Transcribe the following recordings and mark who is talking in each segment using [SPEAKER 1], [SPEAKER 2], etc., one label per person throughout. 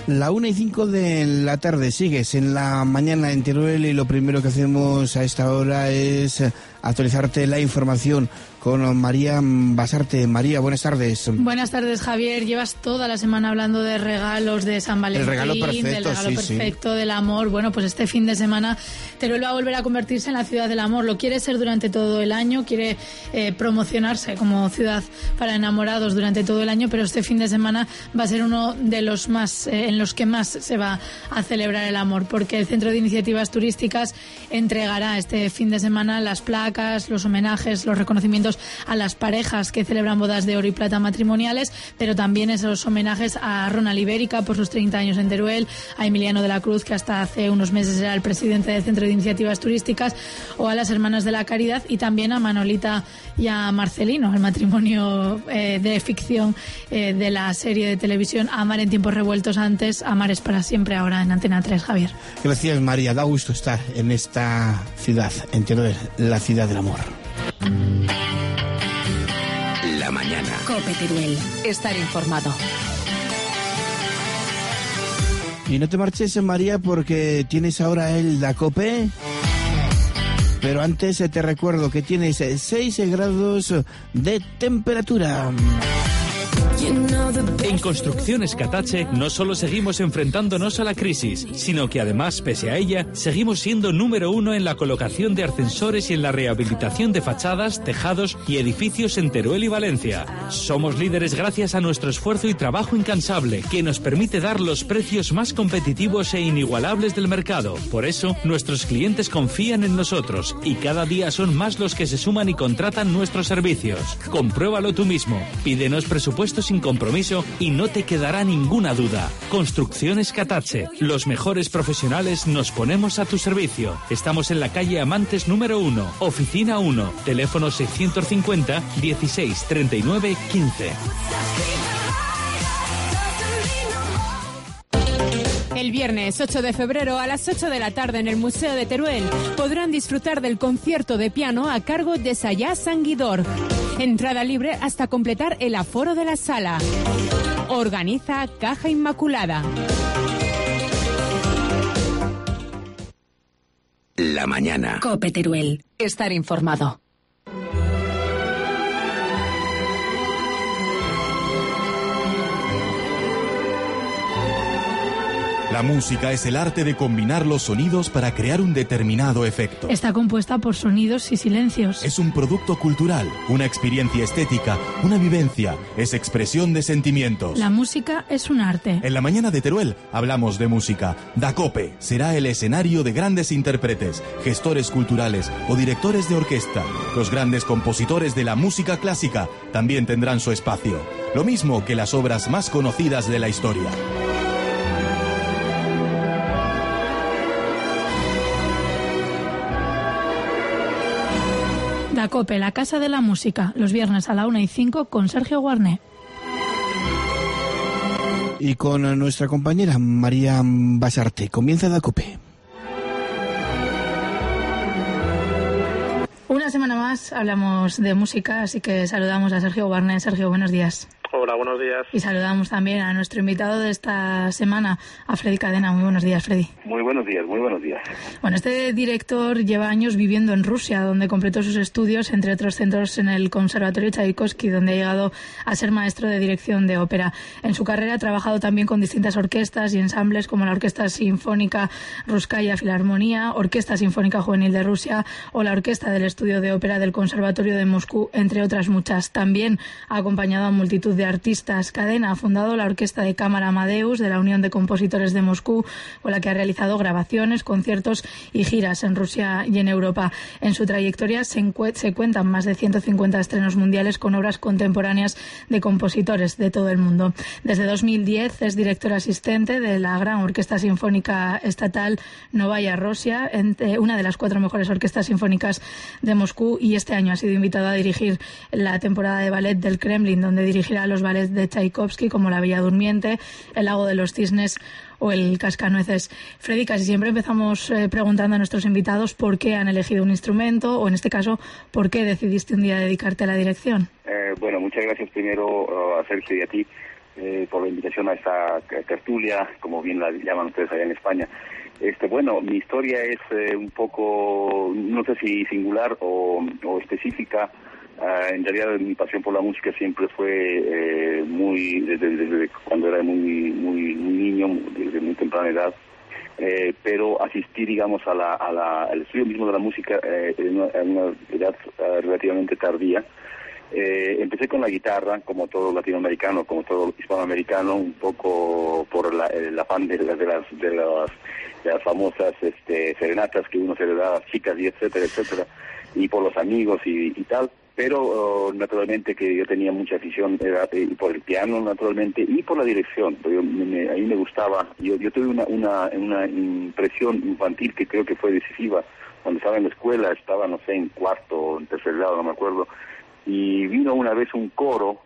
[SPEAKER 1] La 1:05 de la tarde, sigues en la mañana en Teruel y lo primero que hacemos a esta hora es actualizarte la información con María Basarte. María, buenas tardes.
[SPEAKER 2] Buenas tardes, Javier. Llevas toda la semana hablando de regalos de San Valentín,
[SPEAKER 1] del regalo
[SPEAKER 2] perfecto, del amor. Bueno, pues este fin de semana Teruel va a volver a convertirse en la ciudad del amor. Lo quiere ser durante todo el año, quiere promocionarse como ciudad para enamorados durante todo el año, pero este fin de semana va a ser uno de los más en los que más se va a celebrar el amor, porque el Centro de Iniciativas Turísticas entregará este fin de semana las placas, los homenajes, los reconocimientos a las parejas que celebran bodas de oro y plata matrimoniales, pero también esos homenajes a Ronald Ibérica por sus 30 años en Teruel, a Emiliano de la Cruz, que hasta hace unos meses era el presidente del Centro de Iniciativas Turísticas, o a las Hermanas de la Caridad, y también a Manolita y a Marcelino, el matrimonio de ficción de la serie de televisión Amar en tiempos revueltos, antes Amar es para siempre, ahora en Antena 3, Javier.
[SPEAKER 1] Gracias, María. Da gusto estar en esta ciudad, en Teruel, la ciudad del amor.
[SPEAKER 3] La mañana.
[SPEAKER 4] COPE Teruel. Estar informado.
[SPEAKER 1] Y no te marches, María, porque tienes ahora el DACOPE. Pero antes te recuerdo que tienes 6 grados de temperatura.
[SPEAKER 5] En Construcciones Catache no solo seguimos enfrentándonos a la crisis, sino que además, pese a ella, seguimos siendo número 1 en la colocación de ascensores y en la rehabilitación de fachadas, tejados y edificios en Teruel y Valencia. Somos líderes gracias a nuestro esfuerzo y trabajo incansable, que nos permite dar los precios más competitivos e inigualables del mercado. Por eso, nuestros clientes confían en nosotros y cada día son más los que se suman y contratan nuestros servicios. Compruébalo tú mismo. Pídenos presupuestos sin compromiso y no te quedará ninguna duda. Construcciones Catache. Los mejores profesionales nos ponemos a tu servicio. Estamos en la calle Amantes número 1, oficina 1, teléfono 650 16 39 15.
[SPEAKER 6] El viernes 8 de febrero a las 8 de la tarde en el Museo de Teruel podrán disfrutar del concierto de piano a cargo de Sayá Sanguidor. Entrada libre hasta completar el aforo de la sala. Organiza Caja Inmaculada.
[SPEAKER 3] La mañana.
[SPEAKER 4] COPE Teruel. Estar informado.
[SPEAKER 7] La música es el arte de combinar los sonidos para crear un determinado efecto.
[SPEAKER 2] Está compuesta por sonidos y silencios.
[SPEAKER 7] Es un producto cultural, una experiencia estética, una vivencia, es expresión de sentimientos.
[SPEAKER 2] La música es un arte.
[SPEAKER 7] En la mañana de Teruel hablamos de música. DACOPE será el escenario de grandes intérpretes, gestores culturales o directores de orquesta. Los grandes compositores de la música clásica también tendrán su espacio, lo mismo que las obras más conocidas de la historia.
[SPEAKER 2] DACOPE, la Casa de la Música, los viernes a la 1:05 con Sergio Guarné.
[SPEAKER 1] Y con nuestra compañera María Basarte. Comienza DACOPE.
[SPEAKER 2] Una semana más hablamos de música, así que saludamos a Sergio Guarné. Sergio, buenos días.
[SPEAKER 8] Hola, buenos días.
[SPEAKER 2] Y saludamos también a nuestro invitado de esta semana, a Freddy Cadena. Muy buenos días, Freddy.
[SPEAKER 8] Muy buenos días, muy buenos días.
[SPEAKER 2] Bueno, este director lleva años viviendo en Rusia, donde completó sus estudios, entre otros centros, en el Conservatorio Tchaikovsky, donde ha llegado a ser maestro de dirección de ópera. En su carrera ha trabajado también con distintas orquestas y ensambles, como la Orquesta Sinfónica Ruskaya Filarmonía, Orquesta Sinfónica Juvenil de Rusia o la Orquesta del Estudio de Ópera del Conservatorio de Moscú, entre otras muchas. También ha acompañado a multitud de artistas. Cadena ha fundado la Orquesta de Cámara Amadeus de la Unión de Compositores de Moscú, con la que ha realizado grabaciones, conciertos y giras en Rusia y en Europa. En su trayectoria se cuentan más de 150 estrenos mundiales con obras contemporáneas de compositores de todo el mundo. Desde 2010 es director asistente de la Gran Orquesta Sinfónica Estatal Novaya Rosia, una de las 4 mejores orquestas sinfónicas de Moscú, y este año ha sido invitado a dirigir la temporada de ballet del Kremlin, donde dirigirá los ballets de Tchaikovsky como La Bella Durmiente, El Lago de los Cisnes o El Cascanueces. Freddy, casi siempre empezamos preguntando a nuestros invitados por qué han elegido un instrumento, o en este caso, por qué decidiste un día dedicarte a la dirección.
[SPEAKER 8] Bueno, muchas gracias primero a Sergio y a ti por la invitación a esta tertulia, como bien la llaman ustedes allá en España. Bueno, mi historia es un poco, no sé si singular o específica. En realidad mi pasión por la música siempre fue desde cuando era muy niño, desde muy temprana edad. Pero asistí, digamos, al estudio mismo de la música en una edad relativamente tardía. Empecé con la guitarra, como todo latinoamericano, como todo hispanoamericano, un poco por el afán de las famosas serenatas que uno se le da a chicas y etcétera, y por los amigos y tal. Pero naturalmente que yo tenía mucha afición por el piano, naturalmente, y por la dirección. A mí me gustaba. Yo tuve una impresión infantil que creo que fue decisiva. Cuando estaba en la escuela, estaba, no sé, en cuarto o en tercer grado, no me acuerdo, y vino una vez un coro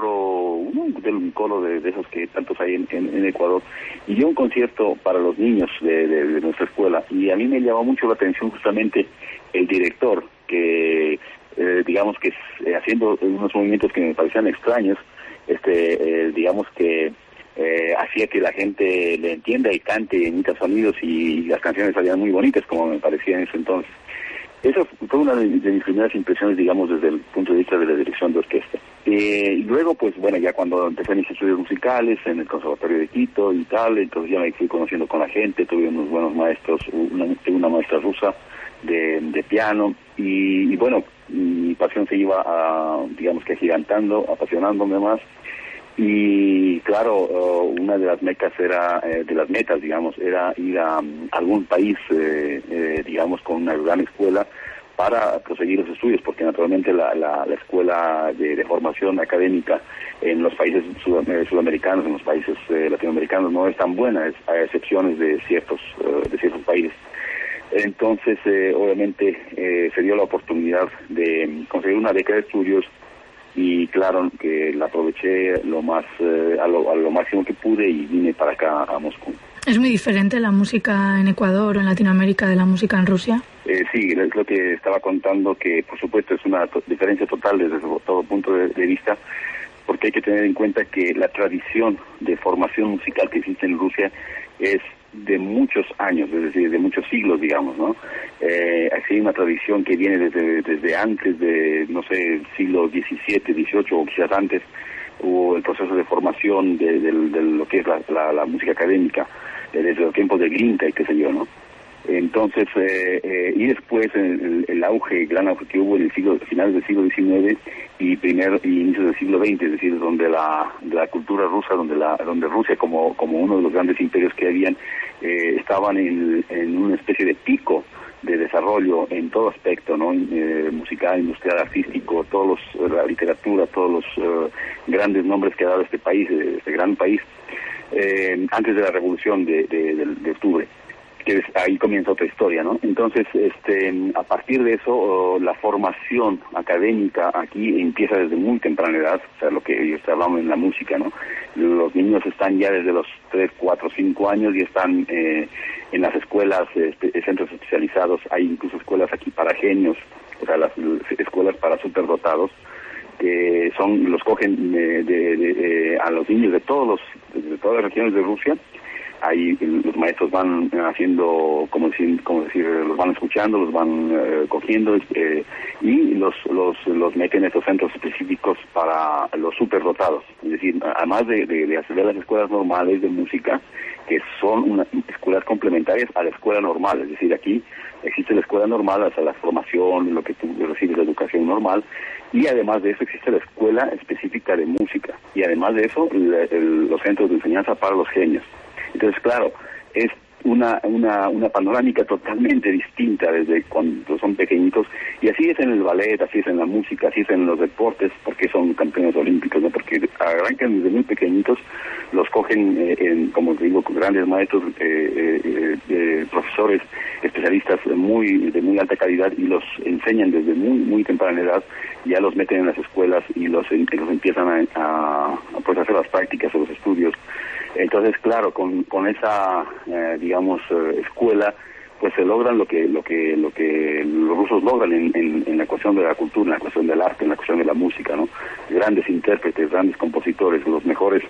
[SPEAKER 8] de esos que tantos hay en Ecuador, y dio un concierto para los niños de nuestra escuela, y a mí me llamó mucho la atención justamente el director, que digamos que haciendo unos movimientos que me parecían extraños, digamos que hacía que la gente le entienda y cante, emita sonidos, y las canciones salían muy bonitas, como me parecía en ese entonces. Eso fue una de mis primeras impresiones, digamos, desde el punto de vista de la dirección de orquesta. Y luego, pues bueno, ya cuando empecé mis estudios musicales en el Conservatorio de Quito y tal, entonces ya me fui conociendo con la gente, tuve unos buenos maestros, tuve una maestra rusa de piano, y bueno, mi pasión se iba digamos que agigantando, apasionándome más. Y claro, una de las metas, digamos, era ir a algún país, digamos, con una gran escuela para proseguir los estudios, porque naturalmente la escuela de formación académica en los países sudamericanos, en los países latinoamericanos, no es tan buena, a excepciones de ciertos países. Entonces, obviamente, se dio la oportunidad de conseguir una beca de estudios, y claro que la aproveché a lo máximo que pude, y vine para acá a Moscú.
[SPEAKER 2] ¿Es muy diferente la música en Ecuador o en Latinoamérica de la música en Rusia?
[SPEAKER 8] Sí, es lo que estaba contando, que por supuesto es una diferencia total desde todo punto de vista, porque hay que tener en cuenta que la tradición de formación musical que existe en Rusia es de muchos años, es decir, de muchos siglos, digamos, ¿no? Hay una tradición que viene desde antes de, no sé, siglo XVII, XVIII o quizás antes. Hubo el proceso de formación de lo que es la música académica, desde los tiempos de Glinka y qué sé yo, ¿no? Entonces, y después el gran auge que hubo en el finales del siglo XIX y inicios del siglo XX, es decir, donde la cultura rusa, donde Rusia como uno de los grandes imperios que habían, estaban en una especie de pico de desarrollo en todo aspecto, ¿no? Musical, industrial, artístico, la literatura, todos los grandes nombres que ha dado este país, este gran país, antes de la revolución de octubre. Que ahí comienza otra historia, ¿no? Entonces, a partir de eso, la formación académica aquí empieza desde muy temprana edad, o sea, lo que yo estoy hablando en la música, ¿no? Los niños están ya desde los 3, 4, 5 años y están en las escuelas, centros especializados. Hay incluso escuelas aquí para genios, o sea, las escuelas para superdotados, que los cogen a los niños de todas las regiones de Rusia. Ahí los maestros van haciendo, como decir, los van escuchando, los van cogiendo, y los meten en estos centros específicos para los superdotados. Es decir, además de hacer las escuelas normales de música, que son escuelas complementarias a la escuela normal. Es decir, aquí existe la escuela normal, o sea, la formación, lo que tú recibes, la educación normal, y además de eso existe la escuela específica de música, y además de eso los centros de enseñanza para los genios. Entonces, claro, es una panorámica totalmente distinta desde cuando son pequeñitos, y así es en el ballet, así es en la música, así es en los deportes, porque son campeones olímpicos, ¿no? Porque arrancan desde muy pequeñitos, los cogen, como te digo, con grandes maestros, profesores, especialistas de muy alta calidad, y los enseñan desde muy temprana edad, ya los meten en las escuelas y los empiezan a hacer las prácticas o los estudios. Entonces, claro, con esa, digamos, escuela, pues se logran lo que los rusos logran en la cuestión de la cultura, en la cuestión del arte, en la cuestión de la música, ¿no? Grandes intérpretes, grandes compositores, los mejores,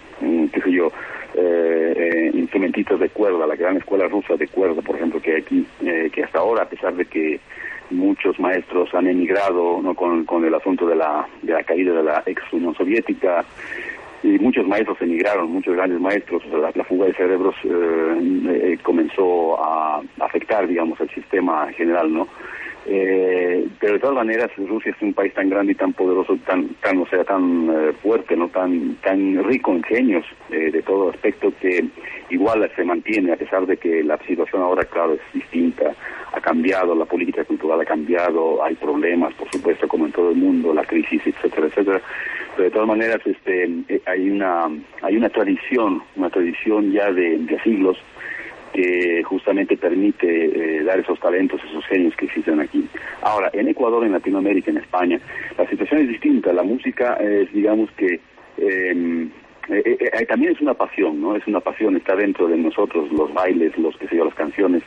[SPEAKER 8] instrumentistas de cuerda, la gran escuela rusa de cuerda, por ejemplo, que hay aquí, que hasta ahora, a pesar de que muchos maestros han emigrado, ¿no? con el asunto de la caída de la ex Unión Soviética, y muchos maestros emigraron, muchos grandes maestros, la fuga de cerebros comenzó a afectar, digamos, el sistema general, ¿no? Pero de todas maneras Rusia es un país tan grande y tan poderoso, tan fuerte, no tan rico en genios de todo aspecto, que igual se mantiene, a pesar de que la situación ahora, claro, es distinta, ha cambiado, la política cultural ha cambiado, hay problemas, por supuesto, como en todo el mundo, la crisis, etcétera, etcétera. Pero de todas maneras hay una tradición ya de siglos que justamente permite dar esos talentos, esos genios que existen aquí. Ahora, en Ecuador, en Latinoamérica, en España, la situación es distinta. La música es, digamos que, también es una pasión, ¿no? Es una pasión, está dentro de nosotros, los bailes, las canciones.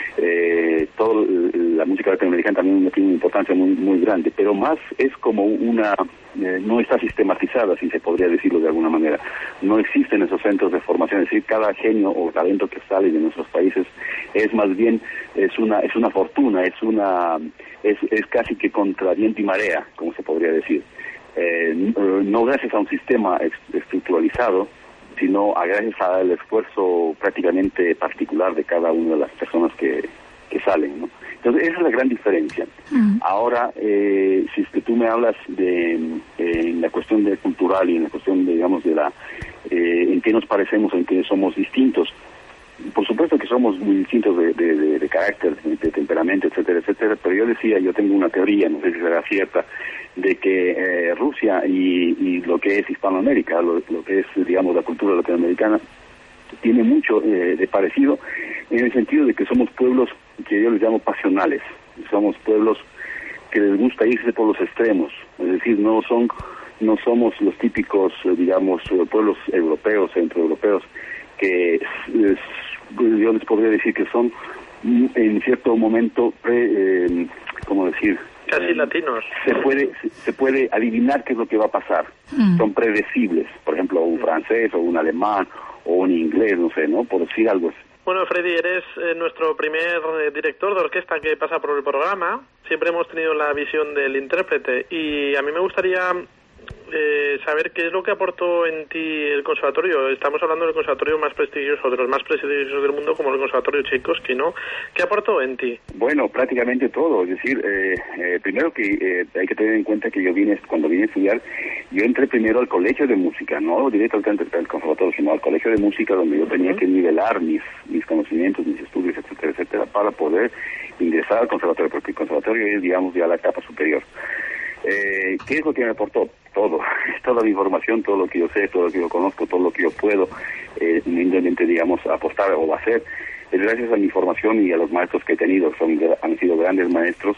[SPEAKER 8] La música latinoamericana también tiene una importancia muy, muy grande, pero más es como no está sistematizada, si se podría decirlo de alguna manera. No existen esos centros de formación, es decir, cada genio o talento que sale de nuestros países es más bien, es una fortuna, es casi que contra viento y marea, como se podría decir. No gracias a un sistema estructuralizado, sino gracias al esfuerzo prácticamente particular de cada una de las personas que salen, ¿no? Entonces, esa es la gran diferencia. Ahora, si es que tú me hablas en la cuestión de cultural y en la cuestión, digamos, en qué nos parecemos, en qué somos distintos, por supuesto que somos muy distintos de carácter, de temperamento, etcétera, etcétera, pero yo tengo una teoría, no sé si será cierta, de que Rusia y lo que es Hispanoamérica, lo que es, digamos, la cultura latinoamericana, tiene mucho de parecido, en el sentido de que somos pueblos que yo les llamo pasionales, somos pueblos que les gusta irse por los extremos, es decir, no somos los típicos, digamos, pueblos europeos, centroeuropeos, que yo les podría decir que son en cierto momento ¿cómo decir?
[SPEAKER 9] Casi latinos.
[SPEAKER 8] Se puede adivinar qué es lo que va a pasar. Son predecibles. Por ejemplo, un francés o un alemán o un inglés, no sé, ¿no? Por decir algo así.
[SPEAKER 9] Bueno, Freddy, eres nuestro primer director de orquesta que pasa por el programa. Siempre hemos tenido la visión del intérprete y a mí me gustaría saber qué es lo que aportó en ti el conservatorio. Estamos hablando del conservatorio más prestigioso, de los más prestigiosos del mundo, como el conservatorio Tchaikovsky, ¿no? ¿Qué aportó en ti?
[SPEAKER 8] Bueno, prácticamente todo. Es decir, primero que hay que tener en cuenta que cuando vine a estudiar, yo entré primero al colegio de música, no directamente al conservatorio, sino al colegio de música, donde yo tenía que nivelar mis conocimientos, mis estudios, etcétera, etcétera, para poder ingresar al conservatorio, porque el conservatorio es, digamos, ya la capa superior. ¿Qué es lo que me aportó? Todo, toda mi información, todo lo que yo sé, todo lo que yo conozco, todo lo que yo puedo, humildemente, digamos, aportar o hacer, es gracias a mi formación y a los maestros que he tenido. Han sido grandes maestros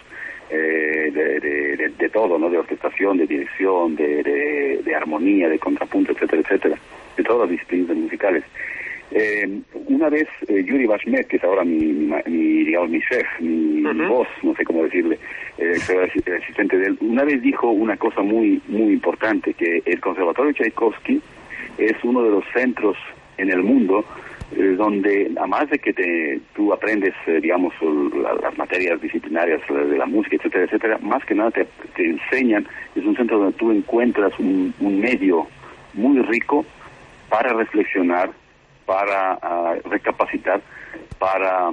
[SPEAKER 8] de todo, ¿no? De orquestación, de dirección, de armonía, de contrapunto, etcétera, etcétera, de todas las disciplinas musicales. Una vez Yuri Bashmet, que es ahora mi chef, mi voz, no sé cómo decirle, soy el asistente de él, una vez dijo una cosa muy muy importante, que el Conservatorio Tchaikovsky es uno de los centros en el mundo donde, además de que tú aprendes, digamos, las materias disciplinarias de la música, etcétera, etcétera, más que nada te enseñan, es un centro donde tú encuentras un medio muy rico para reflexionar, para recapacitar, para,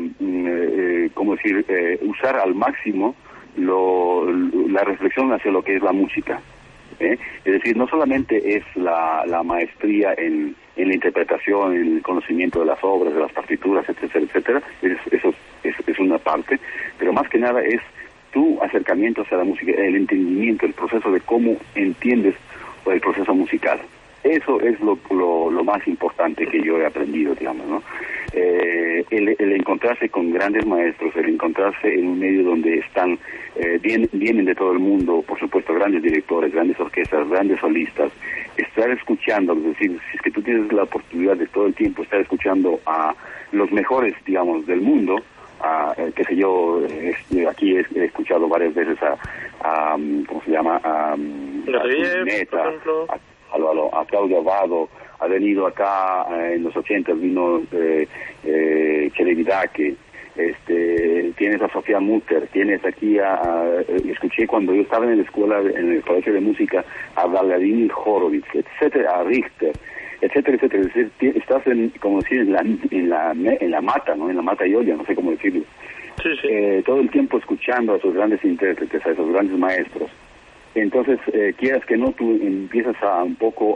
[SPEAKER 8] usar al máximo la reflexión hacia lo que es la música. Es decir, no solamente es la maestría en la interpretación, en el conocimiento de las obras, de las partituras, etcétera, etcétera, eso es una parte, pero más que nada es tu acercamiento hacia la música, el entendimiento, el proceso de cómo entiendes el proceso musical. Eso es lo más importante que yo he aprendido, digamos, ¿no? El encontrarse con grandes maestros, el encontrarse en un medio donde están, vienen de todo el mundo, por supuesto, grandes directores, grandes orquestas, grandes solistas, estar escuchando, es decir, si es que tú tienes la oportunidad de todo el tiempo estar escuchando a los mejores, digamos, del mundo, qué sé yo, aquí he escuchado varias veces a ¿cómo se llama? A Claudio Abbado, ha venido acá en los 80, vino Celebidache, tienes a Sofía Mutter, tienes aquí escuché cuando yo estaba en la escuela, en el colegio de música, a Vladimir Horowitz, etcétera, a Richter, etcétera, etcétera. Es decir, estás como decir, en la mata, ¿no? En la mata y olla, no sé cómo decirlo.
[SPEAKER 9] Sí.
[SPEAKER 8] Todo el tiempo escuchando a esos grandes intérpretes, a esos grandes maestros. Entonces, quieras que no, tú empiezas un poco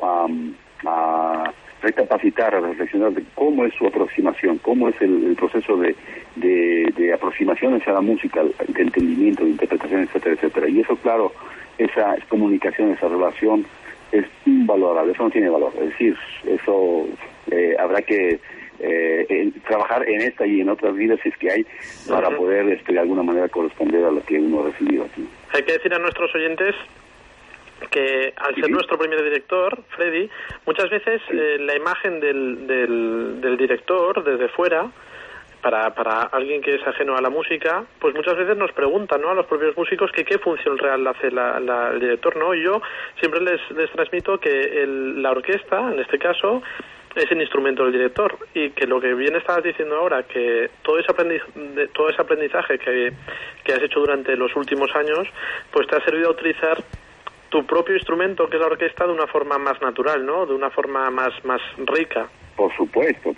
[SPEAKER 8] a recapacitar, a reflexionar de cómo es su aproximación, cómo es el proceso de aproximación hacia la música, de entendimiento, de interpretación, etcétera, etcétera. Y eso, claro, esa comunicación, esa relación es invalorable, eso no tiene valor. Es decir, eso habrá que trabajar en esta y en otras vidas, si es que hay, para poder de alguna manera corresponder a lo que uno ha recibido aquí.
[SPEAKER 9] Hay que decir a nuestros oyentes que al ser nuestro primer director, Freddy, muchas veces la imagen del director desde fuera, para alguien que es ajeno a la música, pues muchas veces nos preguntan, ¿no?, a los propios músicos que qué función real hace el director, ¿no? Y yo siempre les transmito que la orquesta, en este caso, es el instrumento del director, y que lo que bien estabas diciendo ahora, que todo ese aprendizaje que has hecho durante los últimos años, pues te ha servido a utilizar tu propio instrumento, que es la orquesta, de una forma más natural, ¿no?, de una forma más rica.
[SPEAKER 8] Por supuesto.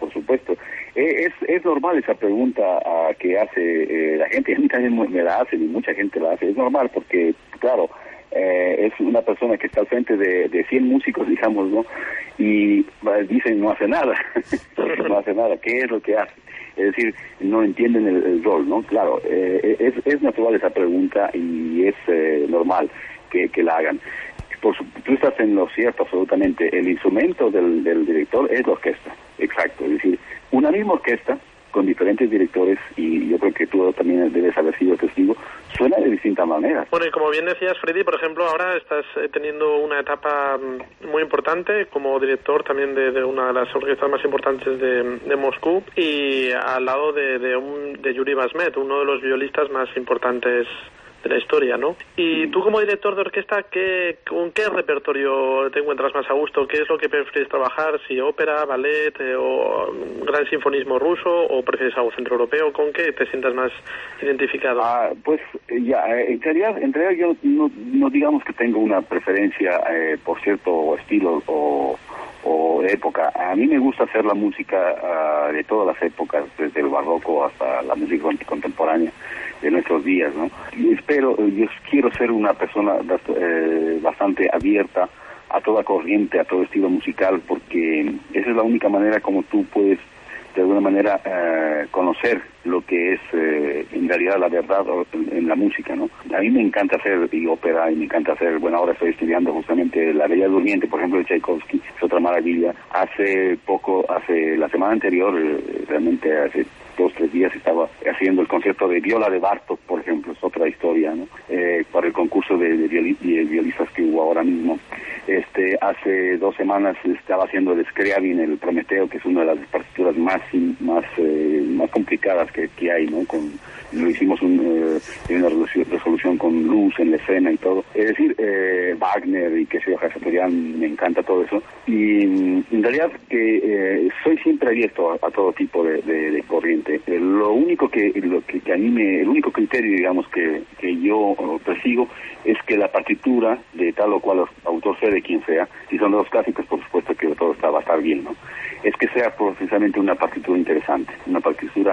[SPEAKER 8] Es normal esa pregunta que hace la gente, a mí también me la hacen y mucha gente la hace. Es normal porque, claro, es una persona que está al frente de 100 músicos, digamos, ¿no? Y dicen no hace nada, no hace nada. ¿Qué es lo que hace? Es decir, no entienden el rol, ¿no? Claro, es natural esa pregunta y es normal que la hagan. Tú estás en lo cierto, absolutamente. El instrumento del director es la orquesta, exacto. Es decir, una misma orquesta con diferentes directores, y yo creo que tú también debes haber sido testigo, suena de distintas maneras.
[SPEAKER 9] Bueno, y como bien decías, Freddy, por ejemplo, ahora estás teniendo una etapa muy importante como director también de una de las orquestas más importantes de Moscú, y al lado de Yuri Basmet, uno de los violistas más importantes de la historia, ¿no? Y tú, como director de orquesta, ¿con qué repertorio te encuentras más a gusto? ¿Qué es lo que prefieres trabajar? ¿Si ópera, ballet o gran sinfonismo ruso, o prefieres algo centroeuropeo? ¿Con qué te sientas más identificado?
[SPEAKER 8] Pues ya, en realidad yo no digamos que tengo una preferencia por cierto estilo o época. A mí me gusta hacer la música de todas las épocas, desde el barroco hasta la música contemporánea de nuestros días, ¿no? Y yo quiero ser una persona bastante abierta a toda corriente, a todo estilo musical, porque esa es la única manera como tú puedes de alguna manera conocer lo que es en realidad la verdad en la música, ¿no? A mí me encanta hacer ópera y me encanta hacer, bueno, ahora estoy estudiando justamente La Bella Durmiente, por ejemplo, de Tchaikovsky, es otra maravilla. Hace la semana anterior, realmente hace 2-3 días estaba haciendo el concierto de Viola de Bartók, por ejemplo, es otra historia, ¿no? Para el concurso de violistas que hubo ahora mismo. Hace 2 semanas estaba haciendo el Scriabin, el Prometeo, que es una de las partituras más complicadas que hay, ¿no? Lo hicimos en una resolución con luz en la escena y todo. Es decir, Wagner y que sé yo, Hachatorian, me encanta todo eso. Y en realidad que soy siempre abierto a todo tipo de corriente. Lo único que a mí el único criterio, digamos, que yo persigo es que la partitura de tal o cual autor sea, de quien sea, si son de los clásicos, por supuesto que todo va a estar bien, ¿no? Es que sea precisamente una partitura interesante, una partitura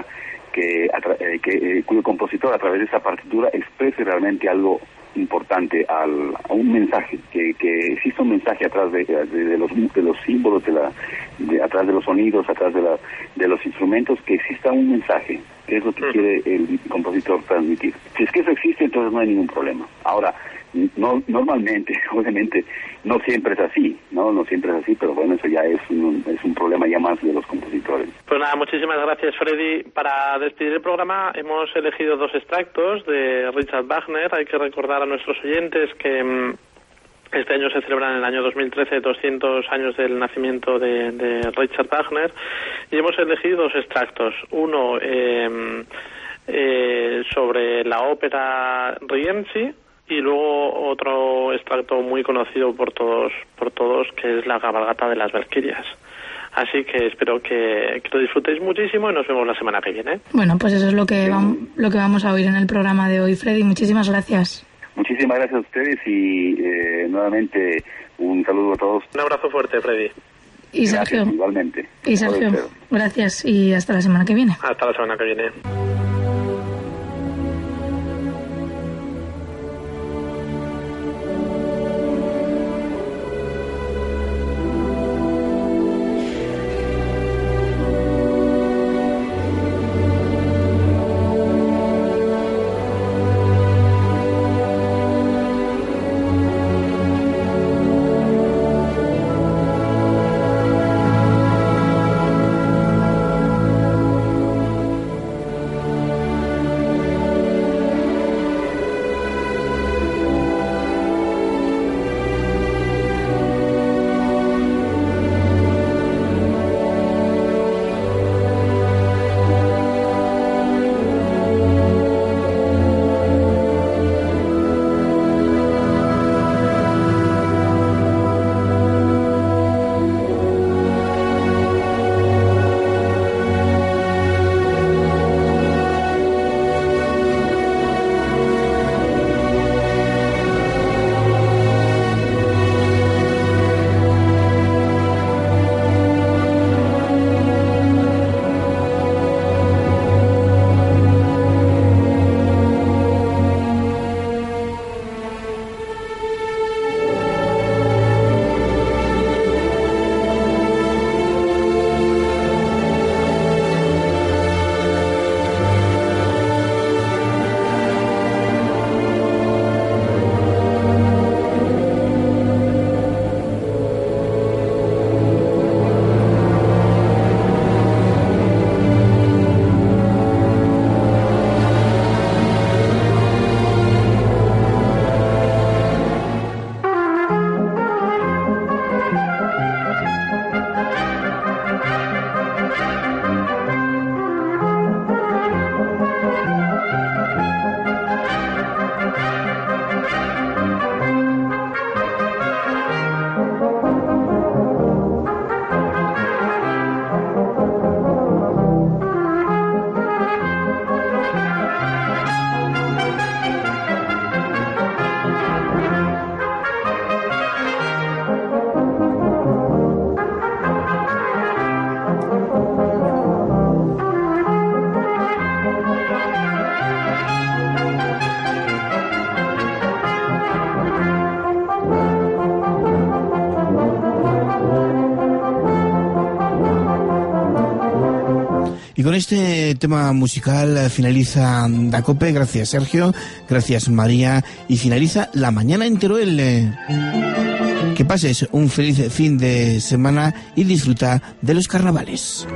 [SPEAKER 8] cuyo compositor a través de esa partitura exprese realmente algo importante, a un mensaje, que exista un mensaje atrás de los símbolos, atrás de los sonidos, atrás de los instrumentos, que exista un mensaje, que es lo que quiere el compositor transmitir. Si es que eso existe, entonces no hay ningún problema. Ahora, normalmente, obviamente, no siempre es así, no siempre es así, pero bueno, eso ya es un problema ya más de los compositores.
[SPEAKER 9] Pues nada, muchísimas gracias, Freddy. Para despedir el programa hemos elegido 2 extractos de Richard Wagner. Hay que recordar a nuestros oyentes que este año se celebran en el año 2013 200 años del nacimiento de Richard Wagner, y hemos elegido 2 extractos. Uno sobre la ópera Rienzi, y luego otro extracto muy conocido por todos, que es la cabalgata de las Valquirias. Así que espero que lo disfrutéis muchísimo y nos vemos la semana que viene.
[SPEAKER 2] Bueno, pues eso es lo que vamos a oír en el programa de hoy. Freddy, muchísimas gracias.
[SPEAKER 8] Muchísimas gracias a ustedes y nuevamente un saludo a todos.
[SPEAKER 9] Un abrazo fuerte, Freddy.
[SPEAKER 2] Y Sergio.
[SPEAKER 8] Gracias, igualmente.
[SPEAKER 2] Y Sergio, gracias y hasta la semana que viene.
[SPEAKER 9] Hasta la semana que viene.
[SPEAKER 1] Y con este tema musical finaliza Dacope. Gracias, Sergio. Gracias, María. Y finaliza La Mañana en Teruel. Que pases un feliz fin de semana y disfruta de los carnavales.